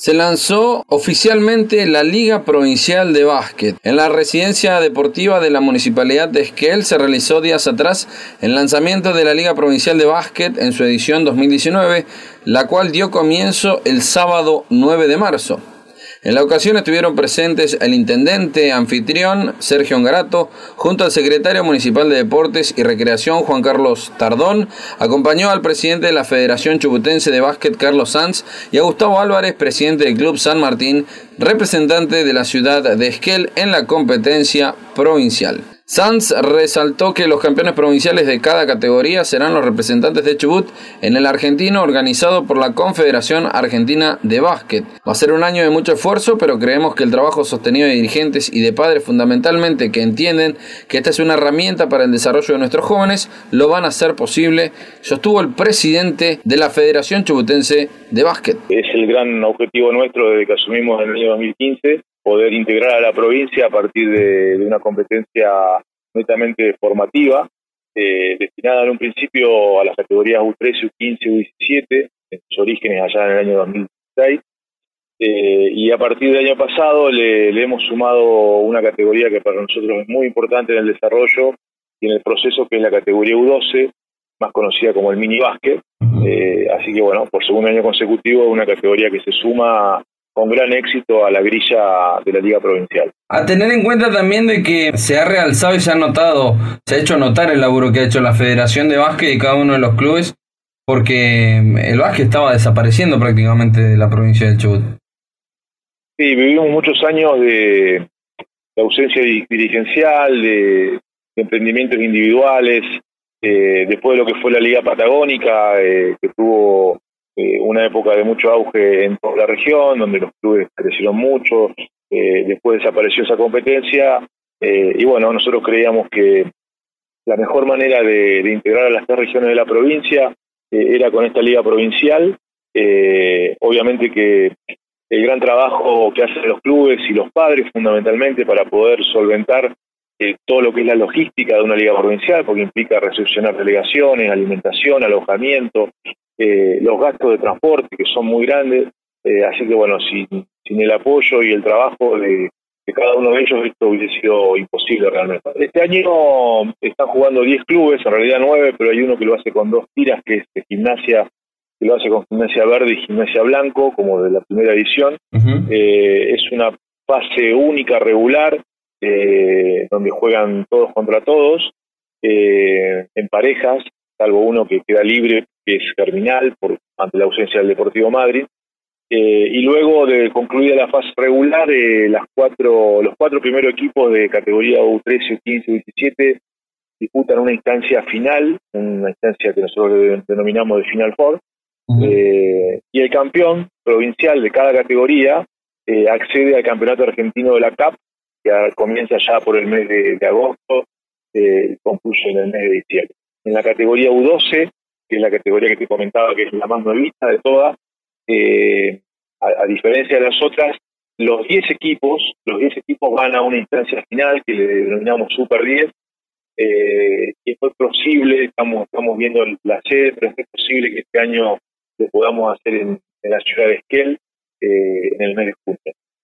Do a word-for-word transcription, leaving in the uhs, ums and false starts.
Se lanzó oficialmente la Liga Provincial de Básquet. En la residencia deportiva de la Municipalidad de Esquel se realizó días atrás el lanzamiento de la Liga Provincial de Básquet en su edición dos mil diecinueve, la cual dio comienzo el sábado nueve de marzo. En la ocasión estuvieron presentes el intendente anfitrión Sergio Ngarato, junto al secretario municipal de Deportes y Recreación Juan Carlos Tardón, acompañó al presidente de la Federación Chubutense de Básquet Carlos Sanz y a Gustavo Álvarez, presidente del Club San Martín, representante de la ciudad de Esquel en la competencia provincial. Sanz resaltó que los campeones provinciales de cada categoría serán los representantes de Chubut en el argentino organizado por la Confederación Argentina de Básquet. Va a ser un año de mucho esfuerzo, pero creemos que el trabajo sostenido de dirigentes y de padres fundamentalmente que entienden que esta es una herramienta para el desarrollo de nuestros jóvenes, lo van a hacer posible, sostuvo el presidente de la Federación Chubutense de Básquet. Es el gran objetivo nuestro desde que asumimos en el año dos mil quince, poder integrar a la provincia a partir de, de una competencia netamente formativa, eh, destinada en un principio a las categorías U trece, U quince, U diecisiete, en sus orígenes allá en el año dos mil dieciséis, eh, y a partir del año pasado le, le hemos sumado una categoría que para nosotros es muy importante en el desarrollo y en el proceso, que es la categoría U doce, más conocida como el mini básquet, eh, así que bueno, por segundo año consecutivo una categoría que se suma con gran éxito a la grilla de la Liga Provincial. A tener en cuenta también de que se ha realzado y se ha notado, se ha hecho notar el laburo que ha hecho la Federación de Básquet y cada uno de los clubes, porque el básquet estaba desapareciendo prácticamente de la provincia del Chubut. Sí, vivimos muchos años de, de ausencia dirigencial, de, de emprendimientos individuales, eh, después de lo que fue la Liga Patagónica, eh, que tuvo Eh, una época de mucho auge en toda la región, donde los clubes crecieron mucho, eh, después desapareció esa competencia, eh, y bueno, nosotros creíamos que la mejor manera de, de integrar a las tres regiones de la provincia eh, era con esta liga provincial. Eh, obviamente que el gran trabajo que hacen los clubes y los padres fundamentalmente para poder solventar eh, todo lo que es la logística de una liga provincial, porque implica recepcionar delegaciones, alimentación, alojamiento, Eh, los gastos de transporte, que son muy grandes, eh, así que bueno, sin, sin el apoyo y el trabajo de, de cada uno de ellos, esto hubiese sido imposible realmente. Este año están jugando diez clubes, en realidad nueve, pero hay uno que lo hace con dos tiras, que es de Gimnasia, que lo hace con Gimnasia Verde y Gimnasia Blanco, como de la primera edición. Uh-huh. Eh, es una fase única, regular, eh, donde juegan todos contra todos, eh, en parejas, salvo uno que queda libre, que es Germinal, por, ante la ausencia del Deportivo Madrid. Eh, y luego de concluida la fase regular, eh, las cuatro, los cuatro primeros equipos de categoría U trece, U quince, U diecisiete disputan una instancia final, una instancia que nosotros denominamos de Final Four, uh-huh. eh, y el campeón provincial de cada categoría eh, accede al campeonato argentino de la C A P, que comienza ya por el mes de, de agosto, eh, y concluye en el mes de diciembre. En la categoría U doce, que es la categoría que te comentaba, que es la más nuevita de todas, eh, a, a diferencia de las otras, los diez equipos, los diez equipos van a una instancia final que le denominamos Super diez, eh, y es posible, estamos, estamos viendo la sede, pero es posible que este año lo podamos hacer en, en la ciudad de Esquel, eh, en el mes de junio.